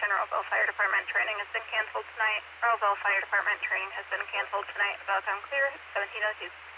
Attention, Roseville Fire Department training has been canceled tonight. Roseville Fire Department training has been canceled tonight. About time clear, 1702.